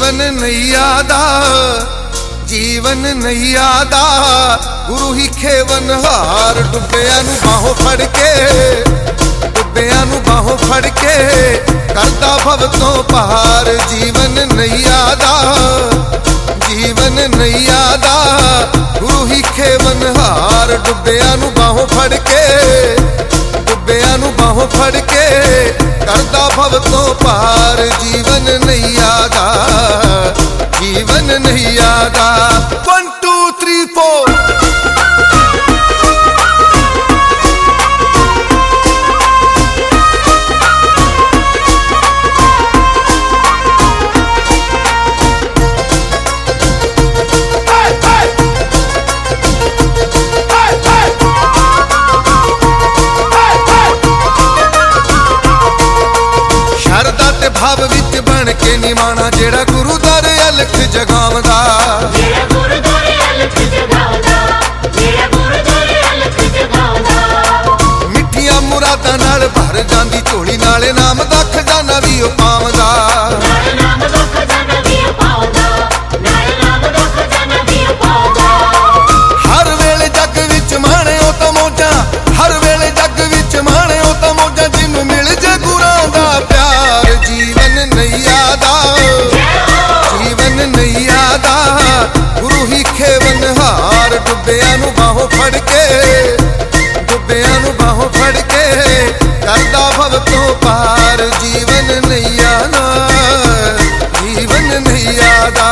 जीवन नैया दा जीवन नैया दा गुरु ही खेवनहार डुब्बियां नूं बाहों फड़ के डुब्बियां नूं बाहों फड़ के करदा भव तों पार जीवन नैया दा जीवन नैया दा गुरु ही खेवनहार डुब्बियां नूं बाहों फड़ के डुब्बियां नूं बाहों फड़ के करदा भव तों पार जीवन नैया दा जीवन नैया दा 1 2 3 4 भाव विच बन के निमाना जेड़ा गुरु दर अलख जगावदा जेड़ा गुरु दर अलख जगावदा जेड़ा गुरु दर अलख जगावदा मिठियां मुरादां नाल भर जांदी झोली नाले नाम दा खजाना भी ओ पावदा नाले नाम दा खजाना भी ओ पावदा नाले नाम दा खजाना भी ओ पावदा हर वेले जग विच माणे ओ तां मौजां हर वेले जग विच माणे ओ तां मौजां जिन्नू मिल जे गुरां दा प्यार जीवन नैया दा जीवन नैया दा गुरु ही खेवनहार डुब्बियां नूं बाहों फड़ के डुब्बियां नूं बाहों फड़ के करदा भव तों पार जीवन नैया दा जीवन नैया दा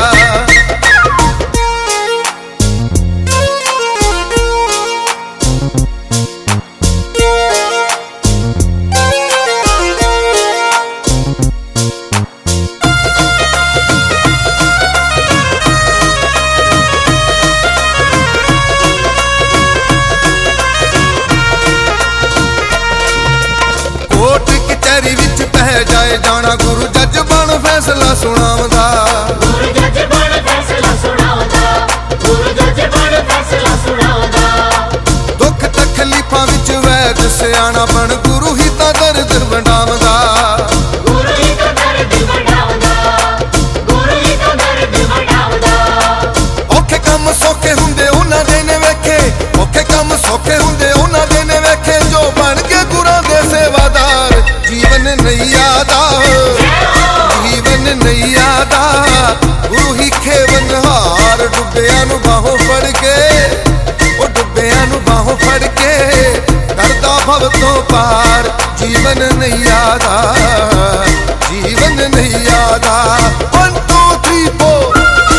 जाए जाना गुरु जज बन फैसला सुनावदा गुरु जज बन फैसला सुनावदा गुरु जज बन फैसला सुनावदा दुख तकलीफां विच वैद सियाणा बन गुरु ही तां दर्द वंडावदा गुरु ही तां दर्द वंडावदा गुरु ही तां दर्द वंडावदा औखे काम सौखे हुंदे उन्हां दे ने वेखे औखे काम सौखे हुंदे उन्हां दे ने वेखे जो बन के गुरां दे सेवादार जीवन नैया दा जीवन नैया दा गुरु ही खेवनहार डुब्बियां नूं बाहों फड़ के ओ डुब्बियां नूं बाहों फड़ के करदा भव तों पार जीवन नैया दा जीवन नैया दा 1 2 3 4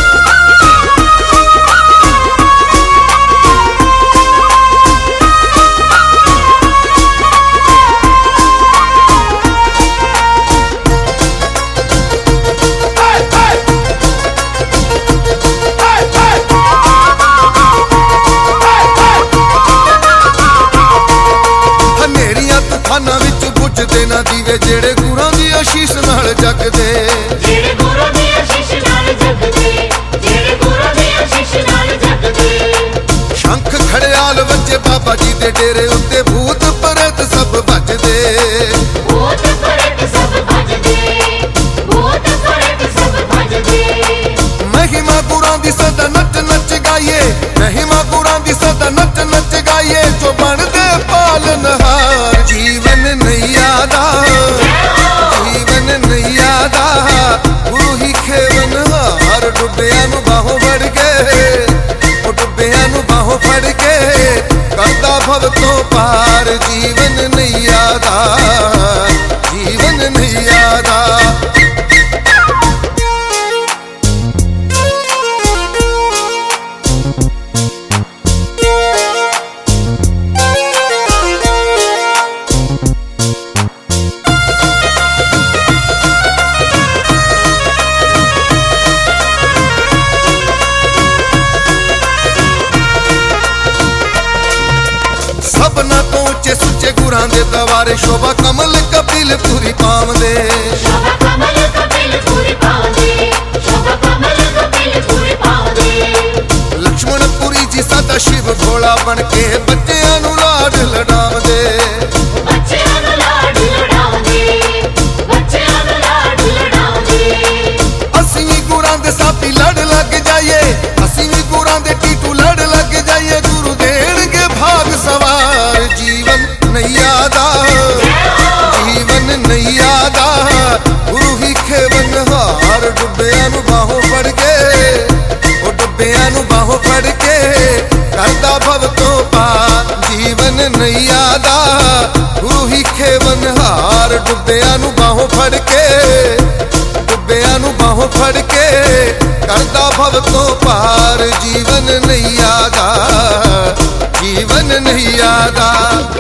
खाना विच बुझदे ना दीवे जेड़े गुरां दी आशीष नाल जगदे जेड़े गुरां दी आशीष नाल जगदे जेड़े गुरां दी आशीष नाल जगदे शंख खड़ियाल वजे बाबा जी दे डेरे उत्ते भूत प्रेत सब भजदे भूत प्रेत सब भजदे भूत प्रेत सब भजदे महिमा गुरां दी सदा नच नच गाइए महिमा गुरां दी सदा नच नच गाइए जो बनदे पालनहार जीवन नैया दा जीवन नैया दा गुरु ही खेवनहार डुब्बियां नूं बाहों फड़ के ओ डुब्बियां नूं बाहों फड़ के करदा भव तों पार जीवन नैया दा जीवन नैया दा सबना तो उच्चे सुच्चे गुरां दे दवारे शोभा कमल कपिल पूरी पावदे शोभा कमल कपिल पूरी पावदे शोभा कमल कपिल पूरी पावदे लक्ष्मण पुरी जी सदा शिव भोला बन के बच्चियां नूं लाड लड़ावदे बच्चियां नूं लाड लड़ावदे बच्चियां नूं लाड लड़ावदे असीं ਨਈਆ ਦਾ ਗੁਰੂ ਹੀ ਖੇਵਨਹਾਰ ਡੁੱਬਿਆਂ ਨੂੰ ਬਾਹੋਂ ਫੜ ਕੇ ਡੁੱਬਿਆਂ ਨੂੰ ਬਾਹੋਂ ਫੜ ਕੇ ਕਰਦਾ ਭਵ ਤੋਂ ਪਾਰ ਜੀਵਨ ਨਈਆ ਦਾ ਜੀਵਨ ਨਈਆ ਦਾ